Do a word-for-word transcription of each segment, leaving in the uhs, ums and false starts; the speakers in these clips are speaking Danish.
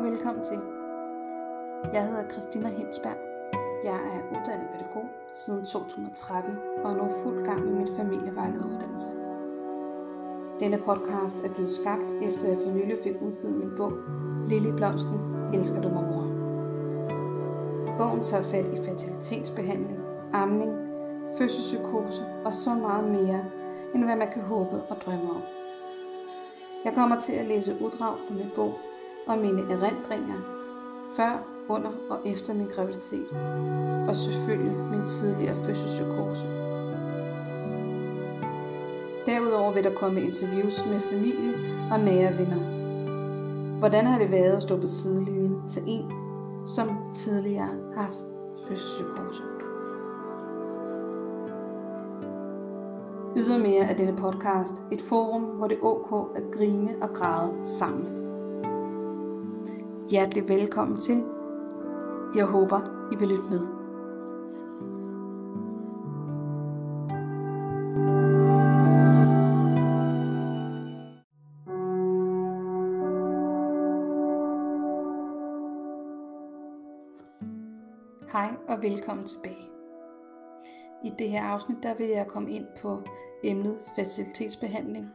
velkommen til. Jeg hedder Christina Hensberg. Jeg er uddannet pædagog siden to tusind og tretten og er nu fuld gang med min familievejlederuddannelse. Denne podcast er blevet skabt efter jeg for nylig fik udgivet min bog Lily Blomsten, elsker du mig mor. Bogen tager fat i fertilitetsbehandling, amning, fødselspsykose og så meget mere, end hvad man kan håbe og drømme om. Jeg kommer til at læse uddrag fra min bog og mine erindringer før, under og efter min graviditet, og selvfølgelig min tidligere fødselspsykose. Derudover vil der komme interviews med familie og nære venner. Hvordan har det været at stå på sidelinjen til en, som tidligere har haft fødselspsykose? Ydermere er denne podcast et forum, hvor det er ok at grine og græde sammen. Hjertelig velkommen til. Jeg håber, I vil lytte med. Hej og velkommen tilbage. I det her afsnit der vil jeg komme ind på emnet fertilitetsbehandling.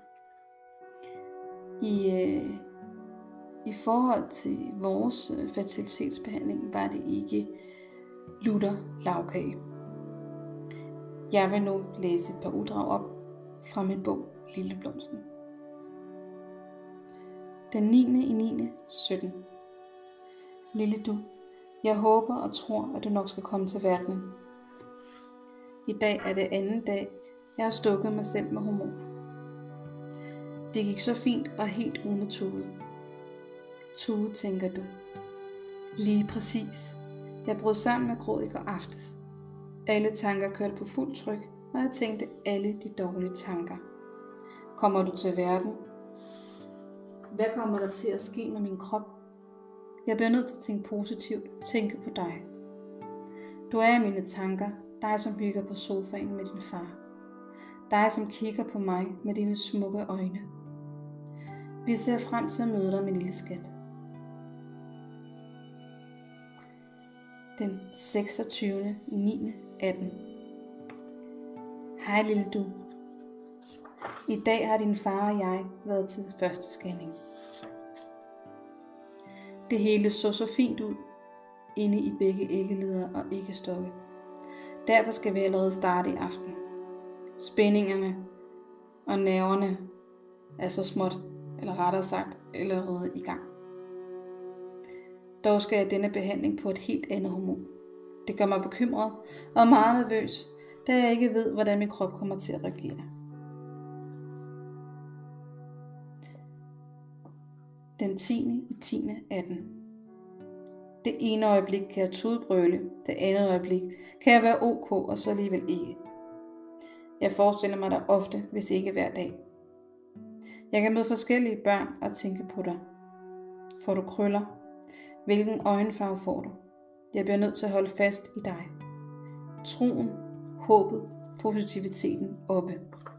I, øh, I forhold til vores fertilitetsbehandling var det ikke lutter lagkage. Jeg vil nu læse et par uddrag op fra min bog Lille Blomsten. Den niende i niende sytten. Lille du, jeg håber og tror, at du nok skal komme til verden. I dag er det anden dag, jeg har stukket mig selv med hormoner. Det gik så fint og helt uden at tude. Tude, tænker du. Lige præcis. Jeg brød sammen med gråd i går aftes. Alle tanker kørte på fuld tryk, og jeg tænkte alle de dårlige tanker. Kommer du til verden? Hvad kommer der til at ske med min krop? Jeg bliver nødt til at tænke positivt, tænke på dig. Du er i mine tanker, dig som hygger på sofaen med din far. Dig som kigger på mig med dine smukke øjne. Vi ser frem til at møde dig, min lille skat. Den seksogtyvende i niende atten. Hej lille du. I dag har din far og jeg været til første scanning. Det hele så så fint ud inde i begge æggeleder og æggestokke. Derfor skal vi allerede starte i aften. Spændingerne og nerverne er så småt, eller rettere sagt, allerede i gang. Dog skal jeg denne behandling på et helt andet hormon. Det gør mig bekymret og meget nervøs, da jeg ikke ved, hvordan min krop kommer til at reagere. Den tiende i tiende atten. Det ene øjeblik kan jeg tudebrøle, det andet øjeblik kan jeg være ok og så alligevel ikke. Jeg forestiller mig dig ofte, hvis ikke hver dag. Jeg kan møde forskellige børn og tænke på dig. Får du krøller? Hvilken øjenfarve får du? Jeg bliver nødt til at holde fast i dig. Troen, håbet, positiviteten oppe.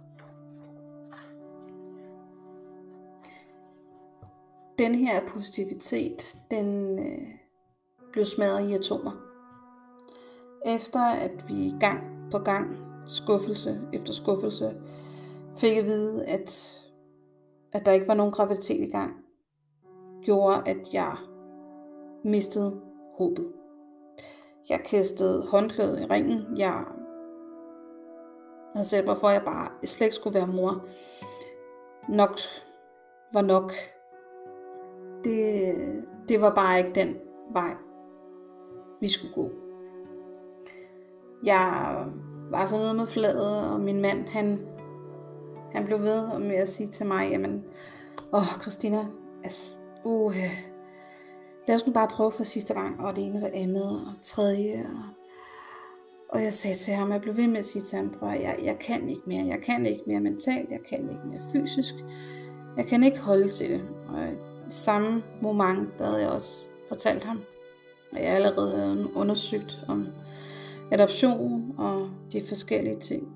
Den her positivitet, den øh, blev smadret i atomer. Efter at vi gang på gang, skuffelse efter skuffelse, fik at vide, at, at der ikke var nogen graviditet i gang, gjorde, at jeg mistede håbet. Jeg kastede håndklædet i ringen. Jeg havde sat mig for, at jeg bare slet ikke skulle være mor. Nok var nok. Det, det var bare ikke den vej, vi skulle gå. Jeg var så nede med fladet, og min mand, han, han blev ved med at sige til mig, jamen, åh, Christina, altså, uh, lad os nu bare prøve for sidste gang, og det ene og det andet, og tredje, og, og jeg sagde til ham, jeg blev ved med at sige til ham, prøv, jeg, jeg kan ikke mere, jeg kan ikke mere mentalt, jeg kan ikke mere fysisk, jeg kan ikke holde til det, og i samme moment, der havde jeg også fortalt ham, at jeg allerede havde undersøgt om adoption og de forskellige ting.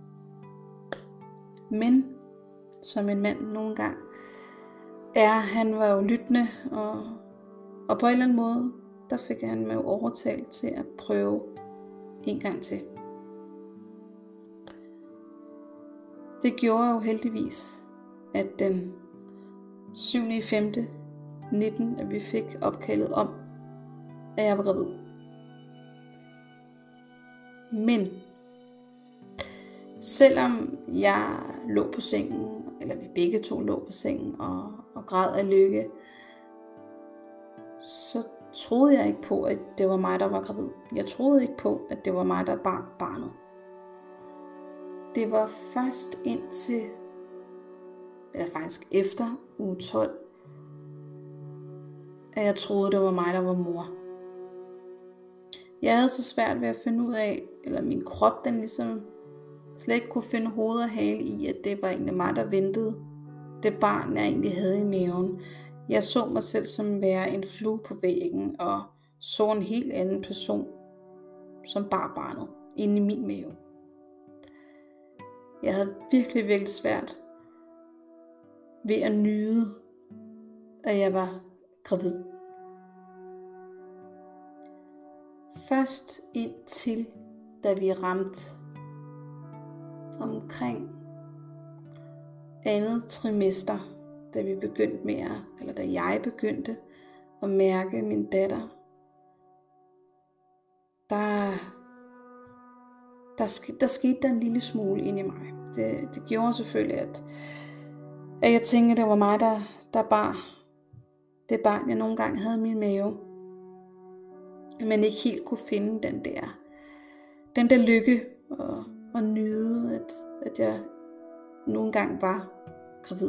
Men, som en mand nogle gange er, han var jo lyttende og Og på en eller anden måde, der fik han mig jo overtalt til at prøve en gang til. Det gjorde jo heldigvis, at den syvende femte nitten, at vi fik opkaldet om, at jeg var gravid. Men selvom jeg lå på sengen, eller vi begge to lå på sengen og, og græd af lykke, så troede jeg ikke på, at det var mig, der var gravid. Jeg troede ikke på, at det var mig, der bar barnet. Det var først indtil, eller faktisk efter uge tolv, at jeg troede, det var mig, der var mor. Jeg havde så svært ved at finde ud af, eller min krop, den ligesom slet ikke kunne finde hoved og hale i, at det var egentlig mig, der ventede det barn, jeg egentlig havde i maven. Jeg så mig selv som være en flue på væggen, og så en helt anden person, som bar barnet inde i min mave. Jeg havde virkelig, virkelig svært ved at nyde, at jeg var gravid. Først indtil, da vi ramte omkring andet trimester, da vi begyndte med at, eller da jeg begyndte at mærke min datter, der, der, sk- der skete der en lille smule ind i mig. Det, det gjorde selvfølgelig, at, at jeg tænkte, at det var mig, der, der bar det barn, jeg nogle gange havde i min mave. Men ikke helt kunne finde den der, den der lykke og, og nyde, at, at jeg nogle gange var gravid.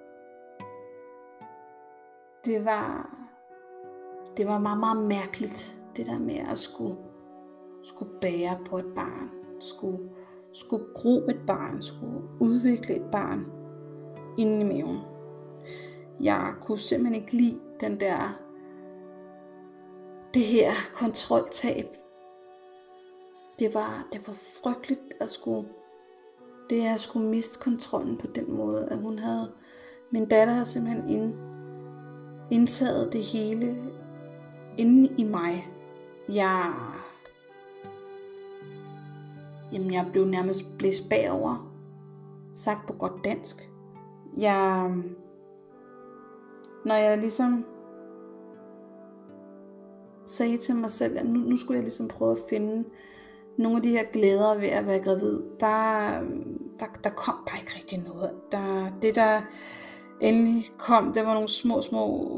Det var, det var meget, meget mærkeligt, det der med at skulle, skulle bære på et barn, skulle, skulle gro et barn, skulle udvikle et barn inde i maven. Jeg kunne simpelthen ikke lide den der, det her kontroltab. Det var, det var frygteligt at skulle, det at skulle miste kontrollen på den måde, at hun havde, min datter havde simpelthen ind, indtaget det hele inde i mig. Jeg, jamen jeg blev nærmest blæst bagover, sagt på godt dansk. Jeg, når jeg ligesom sagde til mig selv, at nu, nu skulle jeg ligesom prøve at finde nogle af de her glæder ved at være gravid, der, der, der kom bare ikke rigtig noget. Der, det der endelig kom, det var nogle små, små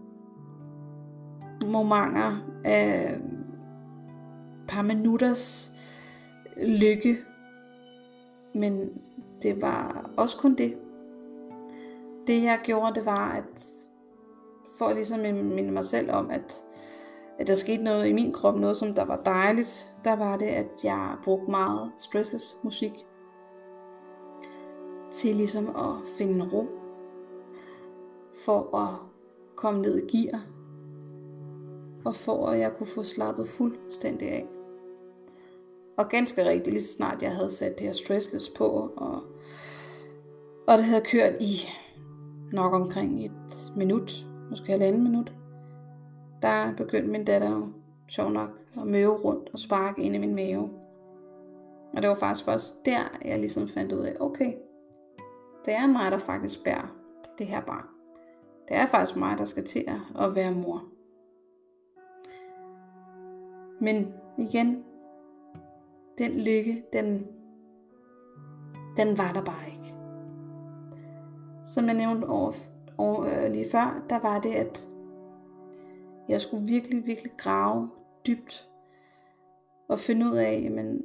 momenter af par minutters lykke, men det var også kun det. Det jeg gjorde, det var at for at ligesom minde mig selv om, at at der skete noget i min krop, noget som der var dejligt, der var det, at jeg brugte meget stressless musik til ligesom at finde ro, for at komme ned i gear, og for at jeg kunne få slappet fuldstændig af. Og ganske rigtigt, lige så snart jeg havde sat det her stressless på, og, og det havde kørt i nok omkring et minut, måske halvanden minut, der begyndte min datter jo, sjov nok, at møve rundt og sparke ind i min mave. Og det var faktisk først der, jeg ligesom fandt ud af, okay, det er mig, der faktisk bærer det her barn. Det er faktisk mig, der skal til at være mor. Men igen, den lykke, den, den var der bare ikke. Som jeg nævnte over, over, lige før, der var det, at jeg skulle virkelig, virkelig grave dybt og finde ud af, jamen,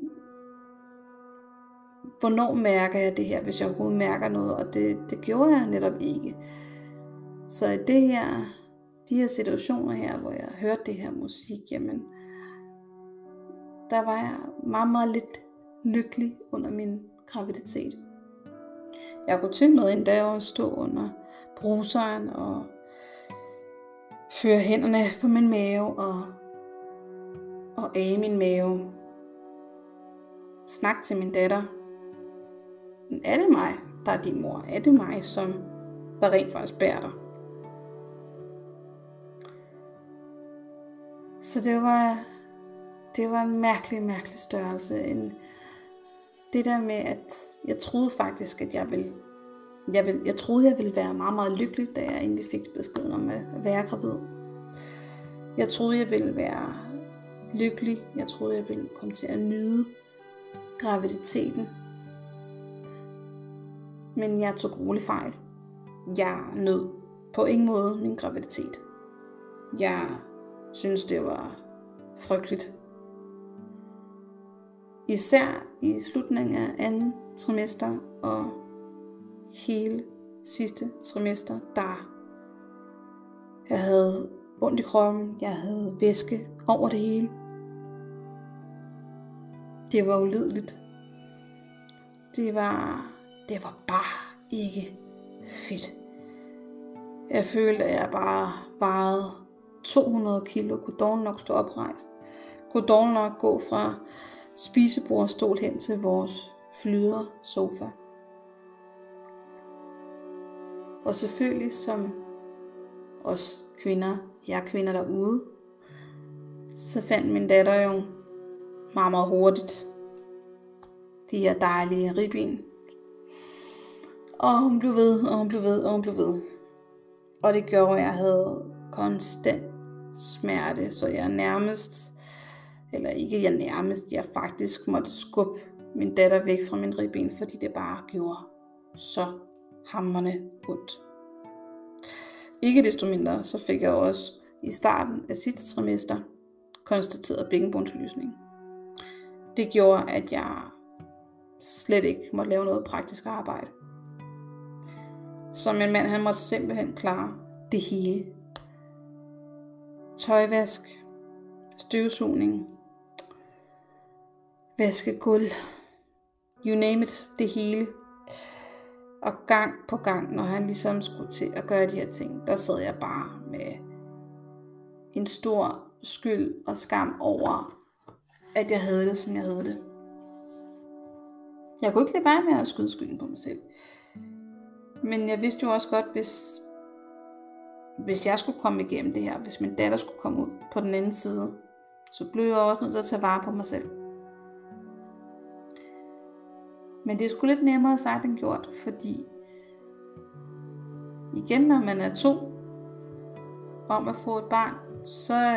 hvornår mærker jeg det her, hvis jeg overhovedet mærker noget, og det, det gjorde jeg netop ikke. Så i det her, de her situationer her, hvor jeg hørte det her musik, jamen, der var jeg meget, meget lidt lykkelig under min graviditet. Jeg kunne til med endda at stå under bruseren og føre hænderne på min mave og, og age min mave. Snak til min datter. Er det mig, der er din mor? Er det mig, som der rent faktisk bærer dig? Så det var, det var en mærkelig, mærkelig størrelse. En, det der med, at jeg troede faktisk, at jeg ville, jeg ville, jeg troede, jeg ville være meget, meget lykkelig, da jeg egentlig fik beskeden om at være gravid. Jeg troede, jeg ville være lykkelig. Jeg troede, jeg ville komme til at nyde graviditeten. Men jeg tog grueligt fejl. Jeg nød på ingen måde min graviditet. Jeg synes, det var frygteligt. Især i slutningen af anden trimester og hele sidste trimester, der jeg havde ondt i kroppen, jeg havde væske over det hele. Det var ulideligt. Det var, det var bare ikke fedt. Jeg følte, at jeg bare vejede to hundrede kilo, kunne dog nok stå oprejst. Kunne dog nok gå fra spisebordstol hen til vores flyder sofa. Og selvfølgelig som os kvinder, jeg kvinder derude, så fandt min datter jo meget, meget hurtigt de her dejlige ribben. Og hun blev ved, og hun blev ved, og hun blev ved. Og det gjorde, at jeg havde konstant smerte, så jeg nærmest, eller ikke jeg nærmest, jeg faktisk måtte skubbe min datter væk fra min ribben, fordi det bare gjorde så hamrende ondt. Ikke desto mindre, så fik jeg også i starten af sidste trimester konstateret bækkenbundsløsning. Det gjorde, at jeg slet ikke måtte lave noget praktisk arbejde. Så min mand, han måtte simpelthen klare det hele. Tøjvask, støvsugning, vaske gulv, you name it, det hele. Og gang på gang, når han ligesom skulle til at gøre de her ting, der sad jeg bare med en stor skyld og skam over, at jeg havde det, som jeg havde det. Jeg kunne ikke lade være med at skyde skylden på mig selv. Men jeg vidste jo også godt, hvis, hvis jeg skulle komme igennem det her, hvis min datter skulle komme ud på den anden side, så blev jeg også nødt til at tage vare på mig selv. Men det er sgu lidt nemmere sagt end gjort, fordi igen, når man er to om at få et barn, så,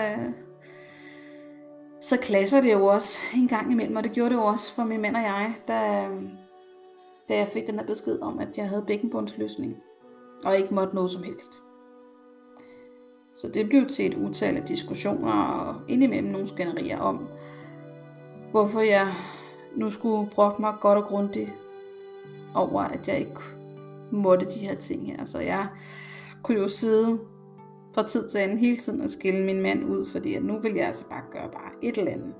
så klasser det jo også en gang imellem, og det gjorde det jo også for min mand og jeg, da, da jeg fik den her besked om, at jeg havde bækkenbundsløsning, og ikke måtte noget som helst. Så det blev til et utal af diskussioner, og indimellem nogle skænderier om, hvorfor jeg nu skulle brokke mig godt og grundigt over, at jeg ikke måtte de her ting her. Så jeg kunne jo sidde fra tid til anden hele tiden og skille min mand ud, fordi at nu vil jeg altså bare gøre bare et eller andet.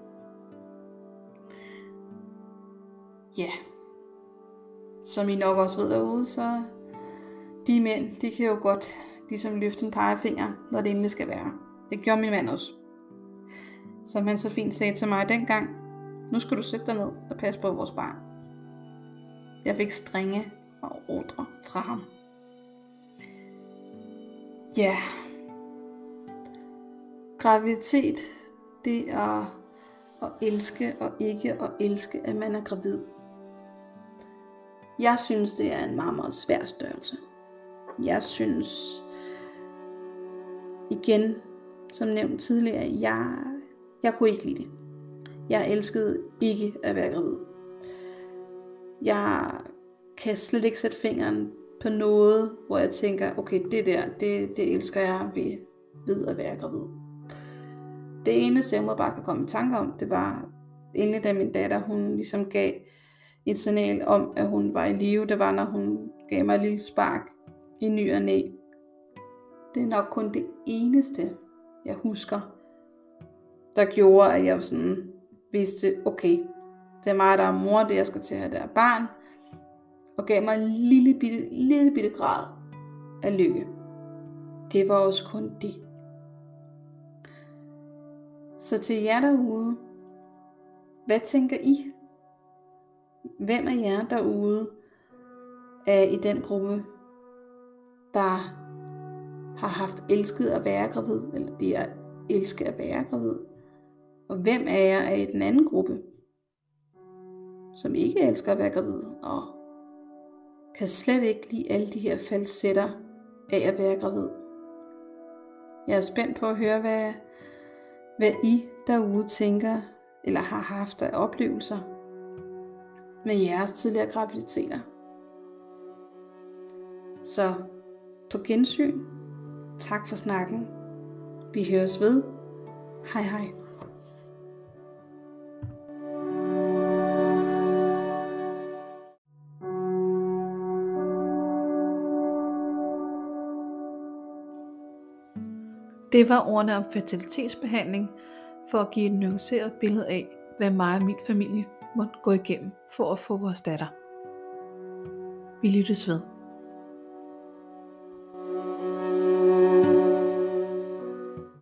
Ja. Som I nok også ved derude, så de mænd, de kan jo godt ligesom løfte en pegefinger, når det endelig skal være. Det gjorde min mand også. Som han så fint sagde til mig dengang: nu skal du sætte dig ned og passe på vores barn. Jeg fik strenge og ordre fra ham. Ja. Graviditet, det er at elske og ikke at elske, at man er gravid. Jeg synes, det er en meget, meget svær størrelse. Jeg synes, igen, som nævnt tidligere, jeg, jeg kunne ikke lide det. Jeg elskede ikke at være gravid. Jeg kan slet ikke sætte fingeren på noget, hvor jeg tænker, okay, det der, det, det elsker jeg ved, ved at være gravid. Det eneste, jeg må bare kan komme i tanke om, det var endelig, da min datter, hun ligesom gav et signal om, at hun var i live. Det var, når hun gav mig et lille spark i ny og næ. Det er nok kun det eneste, jeg husker, der gjorde, at jeg sådan vidste, okay, det er mig, der er mor, det jeg skal til at have der barn, og gav mig en lille bitte, lille bitte grad af lykke. Det var også kun det. Så til jer derude, hvad tænker I? Hvem af jer derude er i den gruppe, der har haft elsket at være gravid, eller de er elske at være gravid? Og hvem af jer er i den anden gruppe, som ikke elsker at være gravid, og kan slet ikke lide alle de her falsetter af at være gravid? Jeg er spændt på at høre, hvad, hvad I derude tænker, eller har haft af oplevelser med jeres tidligere graviditeter. Så på gensyn. Tak for snakken. Vi høres ved. Hej hej. Det var ordene om fertilitetsbehandling for at give et nuanceret billede af, hvad mig og min familie måtte gå igennem for at få vores datter. Vi lyttes ved.